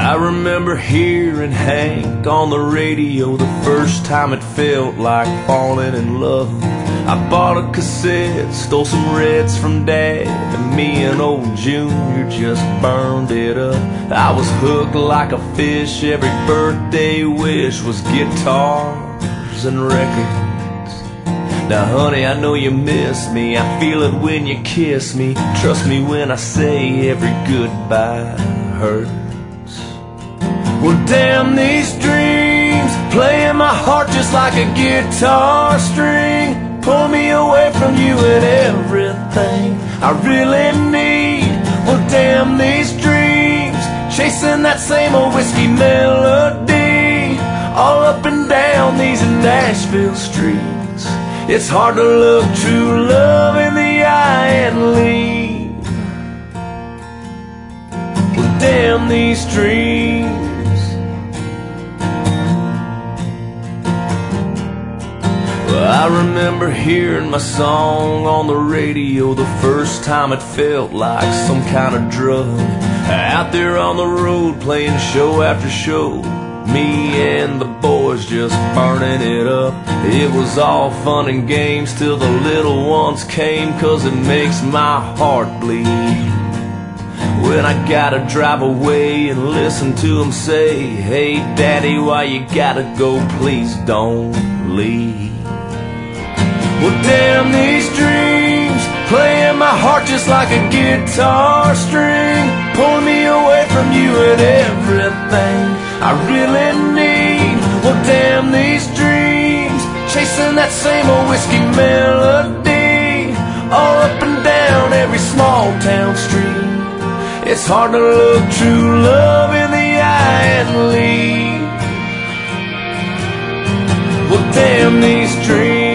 I remember hearing Hank on the radio the first time it felt like falling in love. I bought a cassette, stole some Reds from Dad, and me and old Junior just burned it up. I was hooked like a fish, every birthday wish was guitars and records. Now honey, I know you miss me, I feel it when you kiss me. Trust me when I say every goodbye hurts. Well, damn these dreams, playing my heart just like a guitar string. Pull me away from you and everything I really need. Well, damn these dreams, chasing that same old whiskey melody, all up and down these Nashville streets. It's hard to look true love in the eye and leave. Well, damn these dreams. I remember hearing my song on the radio the first time it felt like some kind of drug. Out there on the road playing show after show, me and the boys just burning it up. It was all fun and games till the little ones came, 'cause it makes my heart bleed when I gotta drive away and listen to them say, hey daddy, why you gotta go, please don't leave. Well, damn these dreams, playing my heart just like a guitar string, pulling me away from you and everything I really need. Well, damn these dreams, chasing that same old whiskey melody, all up and down every small town street. It's hard to look true love in the eye and leave. Well, damn these dreams.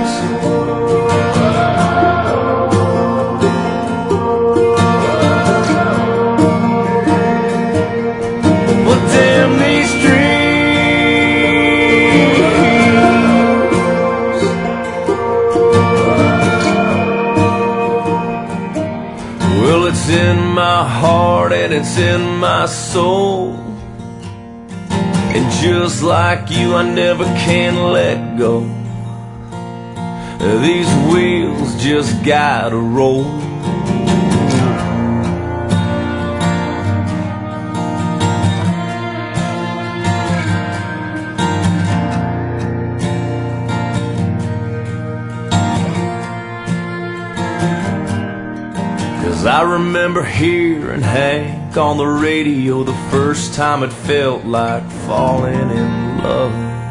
Well, it's in my heart and it's in my soul, and just like you, I never can let go. These wheels just gotta roll. 'Cause I remember hearing Hank on the radio the first time it felt like falling in love.